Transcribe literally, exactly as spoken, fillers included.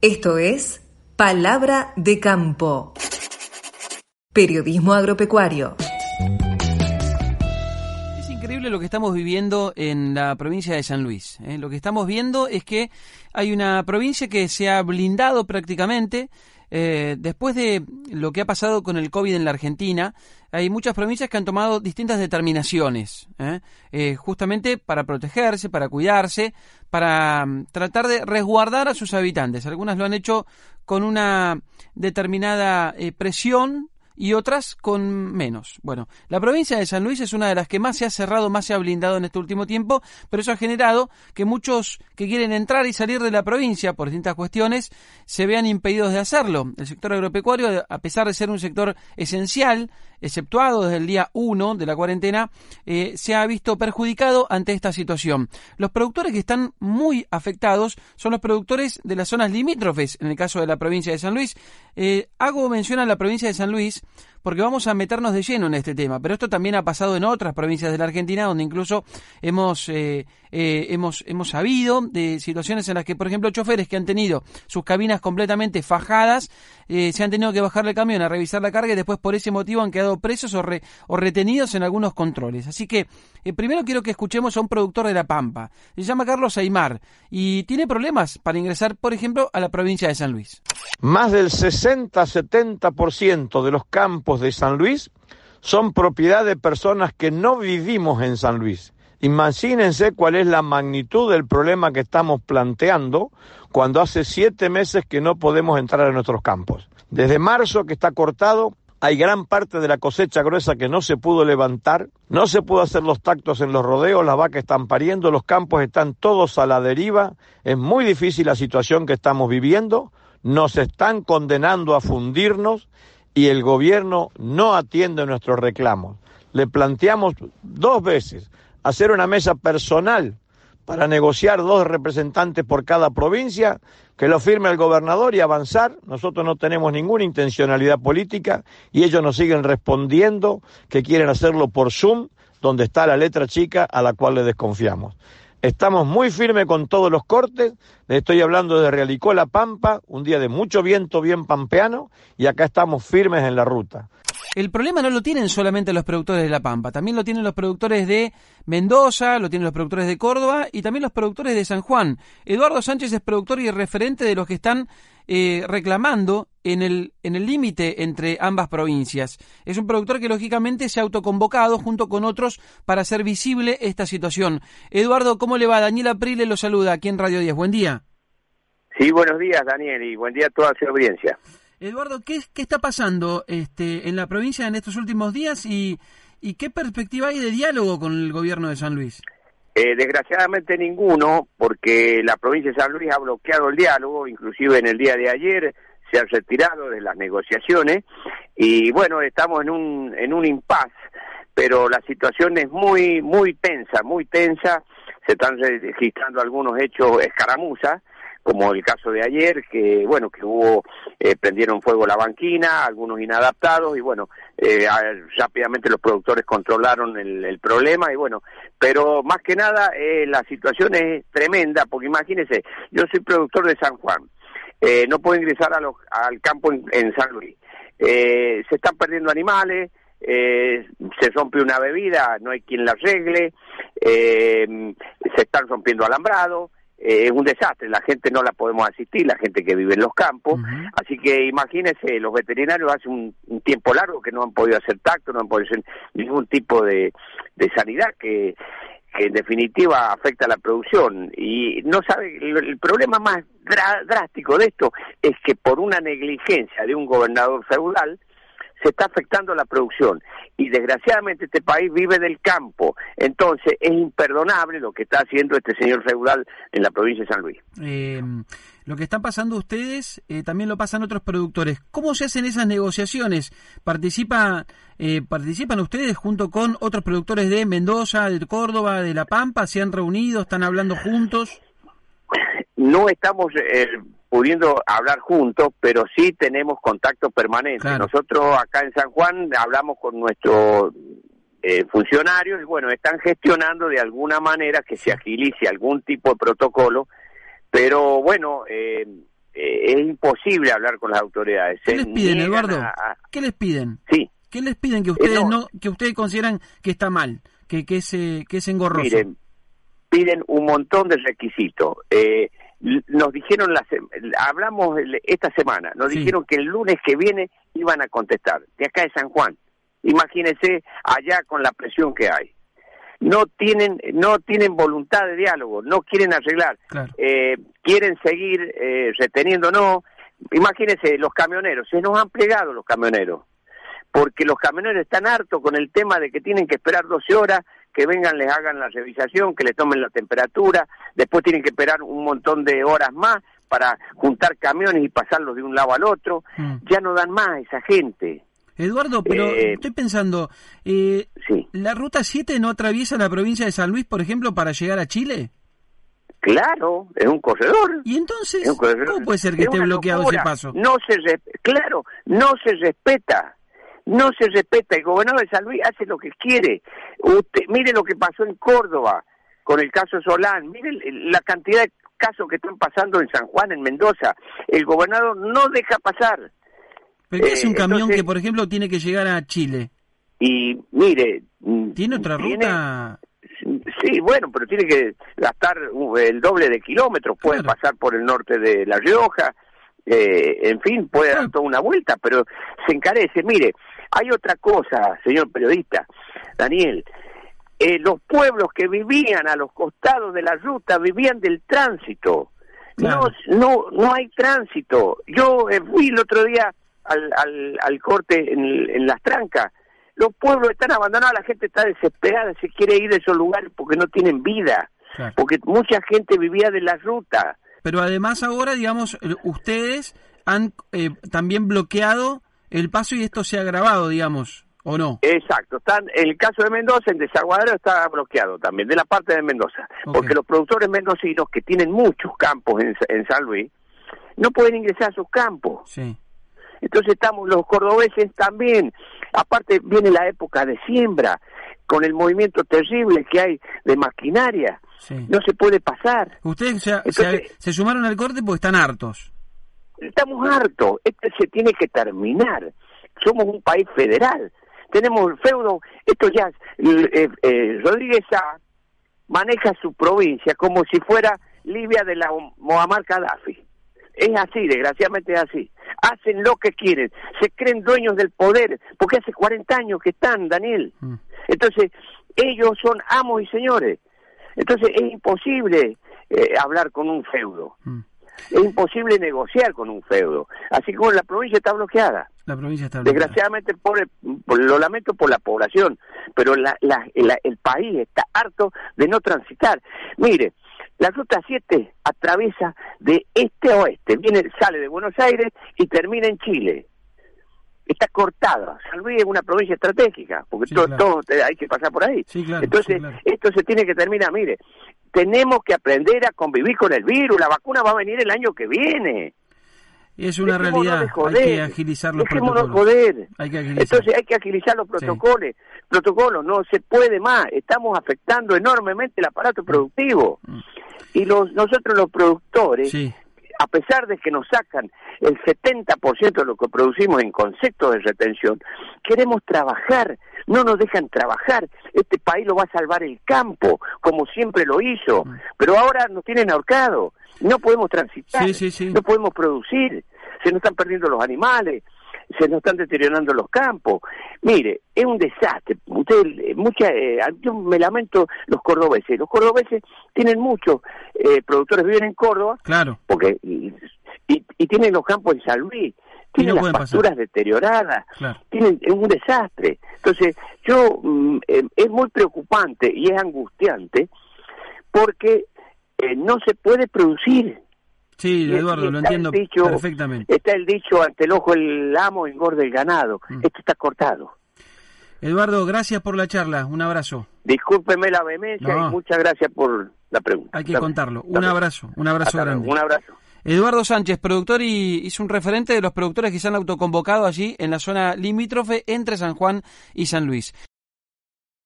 Esto es Palabra de Campo. Periodismo agropecuario. Es increíble lo que estamos viviendo en la provincia de San Luis. ¿eh? Lo que estamos viendo es que hay una provincia que se ha blindado prácticamente. Eh, después de lo que ha pasado con el COVID en la Argentina, hay muchas provincias que han tomado distintas determinaciones, ¿eh? Eh, justamente para protegerse, para cuidarse, para um, tratar de resguardar a sus habitantes. Algunas lo han hecho con una determinada eh, presión y otras con menos. Bueno, la provincia de San Luis es una de las que más se ha cerrado, más se ha blindado en este último tiempo, pero eso ha generado que muchos que quieren entrar y salir de la provincia por distintas cuestiones se vean impedidos de hacerlo. El sector agropecuario, a pesar de ser un sector esencial, exceptuado desde el día uno de la cuarentena, eh, se ha visto perjudicado ante esta situación. Los productores que están muy afectados son los productores de las zonas limítrofes, en el caso de la provincia de San Luis. Eh, hago mención a la provincia de San Luis porque vamos a meternos de lleno en este tema, pero esto también ha pasado en otras provincias de la Argentina, donde incluso hemos eh, eh, hemos hemos sabido de situaciones en las que, por ejemplo, choferes que han tenido sus cabinas completamente fajadas, eh, se han tenido que bajar del camión a revisar la carga y después por ese motivo han quedado presos o, re, o retenidos en algunos controles. Así que eh, primero quiero que escuchemos a un productor de La Pampa. Se llama Carlos Aymar y tiene problemas para ingresar, por ejemplo, a la provincia de San Luis. Más del sesenta a setenta por ciento de los campos de San Luis son propiedad de personas que no vivimos en San Luis. Imagínense cuál es la magnitud del problema que estamos planteando cuando hace siete meses que no podemos entrar a nuestros campos. Desde marzo que está cortado, hay gran parte de la cosecha gruesa que no se pudo levantar, no se pudo hacer los tactos en los rodeos, las vacas están pariendo, los campos están todos a la deriva, es muy difícil la situación que estamos viviendo, nos están condenando a fundirnos y el gobierno no atiende nuestros reclamos. Le planteamos dos veces hacer una mesa personal para negociar dos representantes por cada provincia, que lo firme el gobernador y avanzar. Nosotros no tenemos ninguna intencionalidad política y ellos nos siguen respondiendo que quieren hacerlo por Zoom, donde está la letra chica a la cual le desconfiamos. Estamos muy firmes con todos los cortes, les estoy hablando de Realicó La Pampa, un día de mucho viento bien pampeano, y acá estamos firmes en la ruta. El problema no lo tienen solamente los productores de La Pampa, también lo tienen los productores de Mendoza, lo tienen los productores de Córdoba y también los productores de San Juan. Eduardo Sánchez es productor y referente de los que están eh, reclamando en el en el límite entre ambas provincias. Es un productor que lógicamente se ha autoconvocado junto con otros para hacer visible esta situación. Eduardo, ¿cómo le va? Daniel Aprile lo saluda aquí en Radio diez. Buen día. Sí, buenos días, Daniel, y buen día a toda su audiencia. Eduardo, ¿qué, qué está pasando este, en la provincia en estos últimos días y, y qué perspectiva hay de diálogo con el gobierno de San Luis? Eh, desgraciadamente ninguno, porque la provincia de San Luis ha bloqueado el diálogo, inclusive en el día de ayer se han retirado de las negociaciones y bueno, estamos en un en un impasse, pero la situación es muy muy tensa, muy tensa, se están registrando algunos hechos escaramuzas, como el caso de ayer, que bueno, que hubo, eh, prendieron fuego la banquina, algunos inadaptados, y bueno, eh, rápidamente los productores controlaron el, el problema, y bueno, pero más que nada, eh, la situación es tremenda, porque imagínense, yo soy productor de San Juan, eh, no puedo ingresar a los, al campo en, en San Luis, eh, se están perdiendo animales, eh, se rompe una bebida, no hay quien la arregle, eh, se están rompiendo alambrados, Eh, es un desastre, la gente no la podemos asistir, la gente que vive en los campos, uh-huh. Así que imagínense, los veterinarios hace un, un tiempo largo que no han podido hacer tacto, no han podido hacer ningún tipo de, de sanidad que, que en definitiva afecta a la producción, y no sabe, el, el problema más dra- drástico de esto es que por una negligencia de un gobernador feudal se está afectando la producción y desgraciadamente este país vive del campo, entonces es imperdonable lo que está haciendo este señor feudal en la provincia de San Luis. Eh, lo que están pasando ustedes eh, también lo pasan otros productores. ¿Cómo se hacen esas negociaciones? ¿Participa, eh, ¿Participan ustedes junto con otros productores de Mendoza, de Córdoba, de La Pampa? ¿Se han reunido? ¿Están hablando juntos? No estamos eh, pudiendo hablar juntos, pero sí tenemos contacto permanente. Claro. Nosotros acá en San Juan hablamos con nuestros eh, funcionarios y bueno, están gestionando de alguna manera que se agilice algún tipo de protocolo, pero bueno, eh, eh, es imposible hablar con las autoridades. ¿Qué Se les piden, niegan Eduardo? a- a- ¿Qué les piden? Sí. ¿Qué les piden que ustedes Eh, no. no, que ustedes consideran que está mal, que, que es eh, que es engorroso? Miren, piden un montón de requisitos. Eh, l- nos dijeron, la se- hablamos el- esta semana, nos Sí. dijeron que el lunes que viene iban a contestar, de acá de San Juan. Imagínense allá con la presión que hay. No tienen, no tienen voluntad de diálogo, no quieren arreglar, Claro. eh, quieren seguir eh, reteniéndonos. Imagínense, los camioneros, se nos han plegado los camioneros, porque los camioneros están hartos con el tema de que tienen que esperar doce horas, que vengan, les hagan la revisación, que les tomen la temperatura, después tienen que esperar un montón de horas más para juntar camiones y pasarlos de un lado al otro. Mm. Ya no dan más esa gente. Eduardo, pero Eh, estoy pensando, eh, Sí, ¿la Ruta siete no atraviesa la provincia de San Luis, por ejemplo, para llegar a Chile? claro, es un corredor. Y entonces, Es un corredor. ¿cómo puede ser que Es esté una bloqueado locura. ese paso? No se re- claro, no se respeta. No se respeta. El gobernador de San Luis hace lo que quiere. Usted, mire lo que pasó en Córdoba con el caso Solán. Mire el- la cantidad de casos que están pasando en San Juan, en Mendoza. El gobernador no deja pasar. ¿Pero qué es un eh, camión entonces- que, por ejemplo, tiene que llegar a Chile? Y mire... mm, ¿Tiene otra tiene- ruta? Sí, bueno, pero tiene que gastar uh, el doble de kilómetros, puede Claro. pasar por el norte de La Rioja, eh, en fin, puede Claro. dar toda una vuelta, pero se encarece. Mire, hay otra cosa, señor periodista, Daniel, eh, los pueblos que vivían a los costados de la ruta vivían del tránsito. Claro. No, no, no hay tránsito. Yo eh, fui el otro día al, al, al corte en, en Las Trancas. Los pueblos están abandonados, la gente está desesperada, se quiere ir de esos lugares porque no tienen vida, Claro. porque mucha gente vivía de la ruta. Pero además ahora, digamos, eh, ustedes han eh, también bloqueado el paso y esto se ha agravado, digamos, ¿o no? Exacto, están, el caso de Mendoza, en Desaguadero está bloqueado también, de la parte de Mendoza, Ok. porque los productores mendocinos, que tienen muchos campos en, en San Luis, no pueden ingresar a sus campos. Sí. Entonces estamos los cordobeses también. Aparte viene la época de siembra, con el movimiento terrible que hay de maquinaria. Sí. No se puede pasar. Ustedes se, Entonces- se, se sumaron al corte porque están hartos. Estamos hartos. Esto se tiene que terminar. Somos un país federal. Tenemos el feudo. Esto ya... Eh, eh, Rodríguez Sá maneja su provincia como si fuera Libia de la Muammar Gaddafi. Es así, desgraciadamente es así. Hacen lo que quieren, se creen dueños del poder, porque hace cuarenta años que están, Daniel. Mm. Entonces, ellos son amos y señores. Entonces, es imposible eh, hablar con un feudo. Mm. Es imposible negociar con un feudo. Así como la provincia está bloqueada. La provincia está bloqueada. Desgraciadamente, por el- por- lo lamento por la población, pero la, la, la- el país está harto de no transitar. Mire, la Ruta siete atraviesa de este a oeste, viene, sale de Buenos Aires y termina en Chile. Está cortada. San Luis es una provincia estratégica, porque Sí, todo, claro. todo te- hay que pasar por ahí. Sí, claro, Entonces, sí, claro. esto se tiene que terminar. Mire, tenemos que aprender a convivir con el virus. La vacuna va a venir el año que viene. Es una Dejémonos realidad, de hay joder. que agilizar los Dejémonos protocolos. joder. Hay que agilizar. Entonces hay que agilizar los protocolos. Protocolos, no se puede más. Estamos afectando enormemente el aparato productivo. Mm. Y los nosotros los productores, Sí, a pesar de que nos sacan el setenta por ciento de lo que producimos en concepto de retención, queremos trabajar, no nos dejan trabajar. Este país lo va a salvar el campo, como siempre lo hizo, pero ahora nos tienen ahorcado, no podemos transitar, Sí, sí, sí. no podemos producir, se nos están perdiendo los animales, se nos están deteriorando los campos. Mire, es un desastre. Usted, eh, mucha, eh, yo me lamento los cordobeses. Los cordobeses tienen muchos eh, productores, viven en Córdoba, claro. porque y, y, y tienen los campos en San Luis, tienen no las pueden pasturas deterioradas, Claro. tienen es un desastre. Entonces, yo mm, eh, es muy preocupante y es angustiante porque eh, no se puede producir. Sí, Y- Eduardo, y lo está el entiendo dicho- perfectamente. Está el dicho, ante el ojo el amo engorda el ganado. Mm. Esto está cortado. Eduardo, gracias por la charla, un abrazo. Discúlpeme la vehemencia No. y muchas gracias por la pregunta. Hay que Hasta- contarlo. hasta Un luego. abrazo, un abrazo Hasta luego. grande. Un abrazo. Eduardo Sánchez, productor y hizo un referente de los productores que se han autoconvocado allí en la zona limítrofe entre San Juan y San Luis.